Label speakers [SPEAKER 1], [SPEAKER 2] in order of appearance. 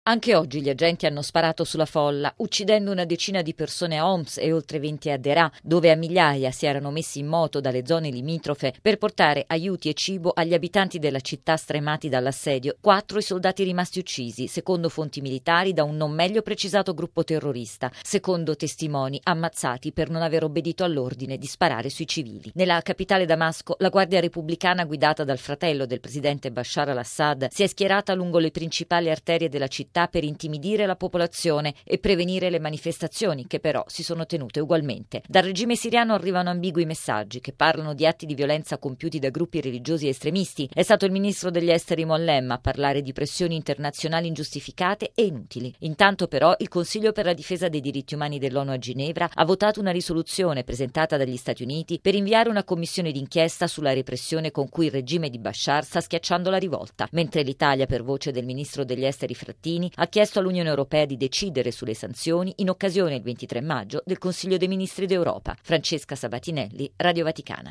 [SPEAKER 1] Anche oggi gli agenti hanno sparato sulla folla, uccidendo una decina di persone a Homs e oltre 20 a Deraa, dove a migliaia si erano messi in moto dalle zone limitrofe per portare aiuti e cibo agli abitanti della città stremati dall'assedio. 4 i soldati rimasti uccisi, secondo fonti militari, da un non meglio precisato gruppo terrorista, secondo testimoni ammazzati per non aver obbedito all'ordine di sparare sui civili. Nella capitale Damasco, la Guardia Repubblicana guidata dal fratello del presidente Bashar al-Assad si è schierata lungo le principali arterie della città per intimidire la popolazione e prevenire le manifestazioni, che però si sono tenute ugualmente. Dal regime siriano arrivano ambigui messaggi che parlano di atti di violenza compiuti da gruppi religiosi estremisti. È stato il ministro degli esteri Mollem a parlare di pressioni internazionali ingiustificate e inutili. Intanto però il Consiglio per la difesa dei diritti umani dell'ONU a Ginevra ha votato una risoluzione presentata dagli Stati Uniti per inviare una commissione d'inchiesta sulla repressione con cui il regime di Bashar sta schiacciando la rivolta, mentre l'Italia, per voce del ministro degli esteri Frattini, ha chiesto all'Unione Europea di decidere sulle sanzioni in occasione il 23 maggio del Consiglio dei Ministri d'Europa. Francesca Sabatinelli, Radio Vaticana.